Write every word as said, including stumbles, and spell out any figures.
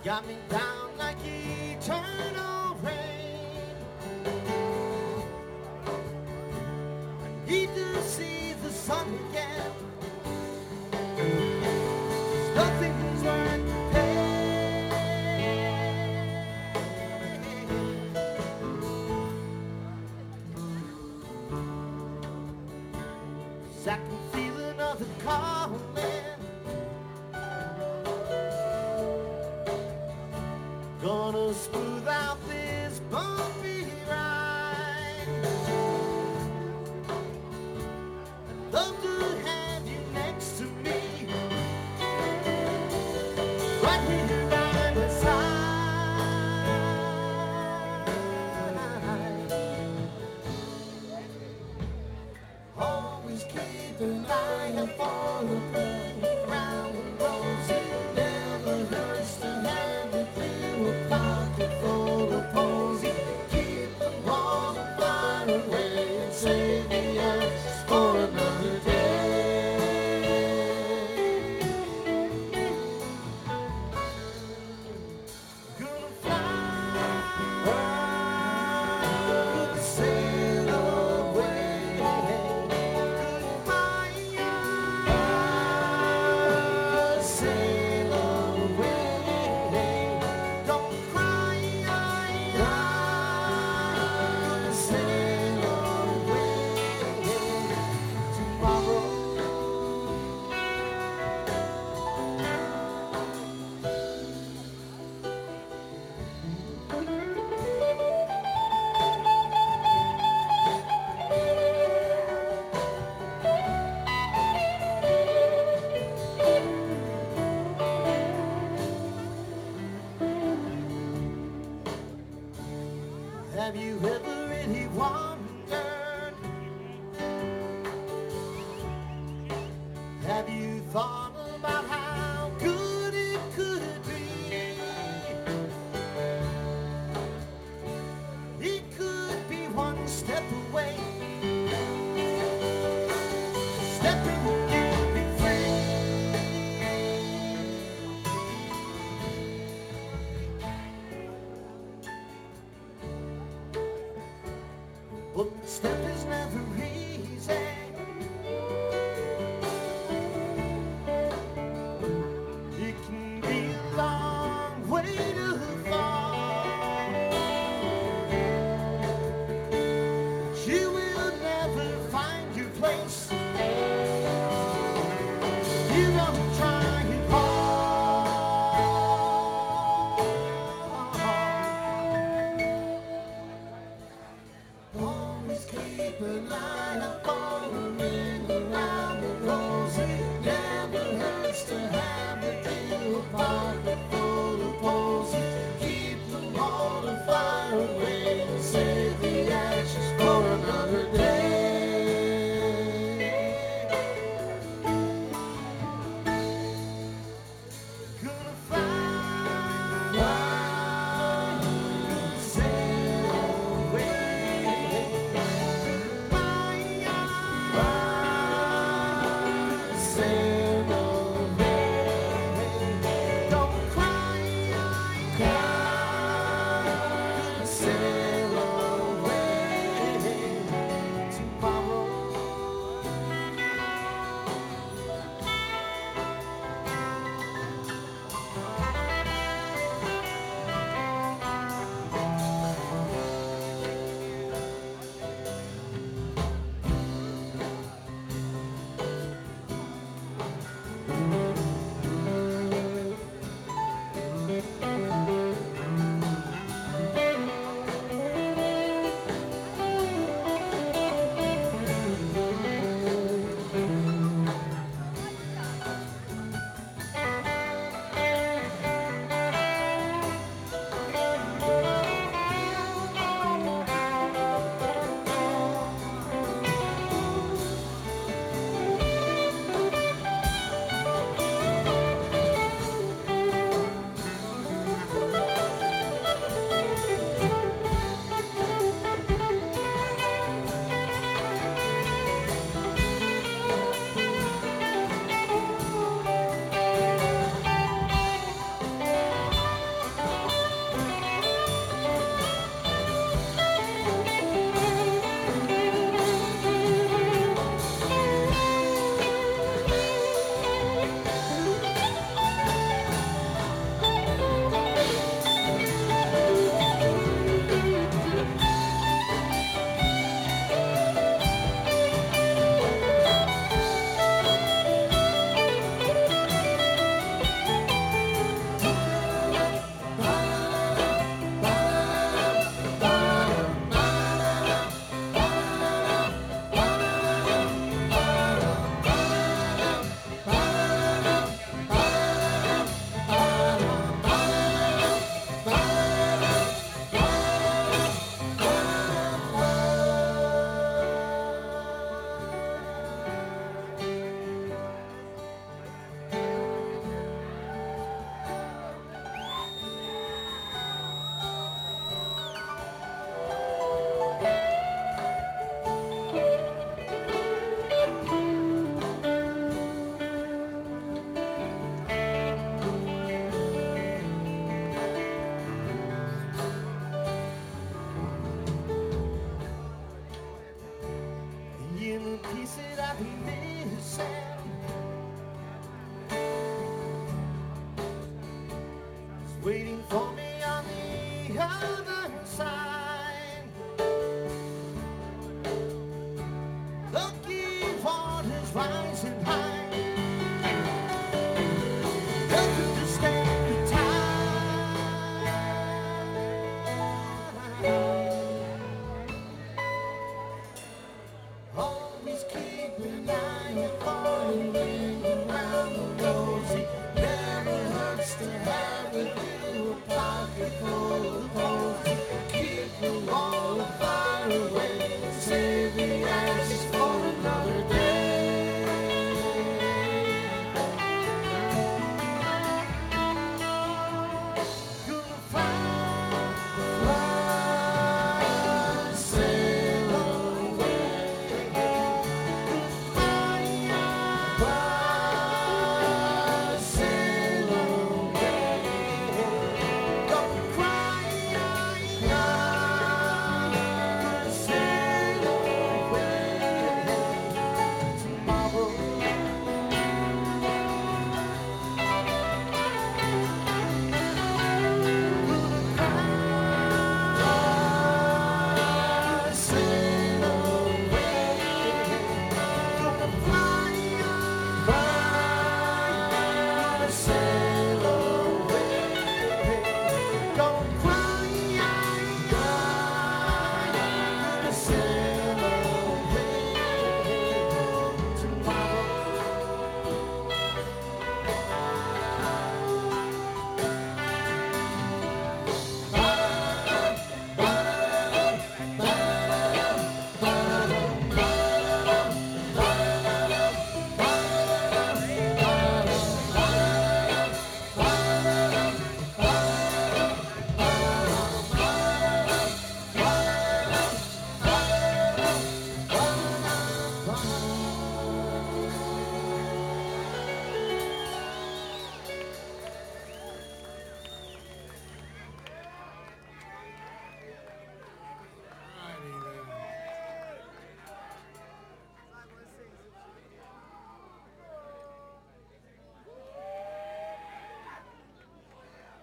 got me down like eternal rain. I need to see the sun again. There's nothing's worth the pain. 'Cause I can feel another calling. Gonna smooth out this bumpy ride. I'd love to have you next to me, right here by my side. Always keep an eye out for the playground and rose. It never hurts to have it clear. A pocket full of posy, keep them all far away and save the ashes for another day. Gonna fly, gonna sail away. Goodbye, sail away. Don't cry, sail away tomorrow. Have you ever really wondered? Have you thought about how good it could be? It could be one step away. Stepping you'll be free. But the step is never easy. It can be a long way to fall. But you will never find your place. You don't try it hard. Always keep an eye out for the ring around the rosy. Never hurts to have a deal, a pocket full of posies. Keep them all to fly away and save the ashes for another day. Gonna fly, sail away. Sail away. Don't cry, sail away tomorrow. waiting for me on the other side. Lucky waters rising high. Nothing to stand the tide. Always keep an eye upon a ring around the rosy. Never hurts to have a little pocket full.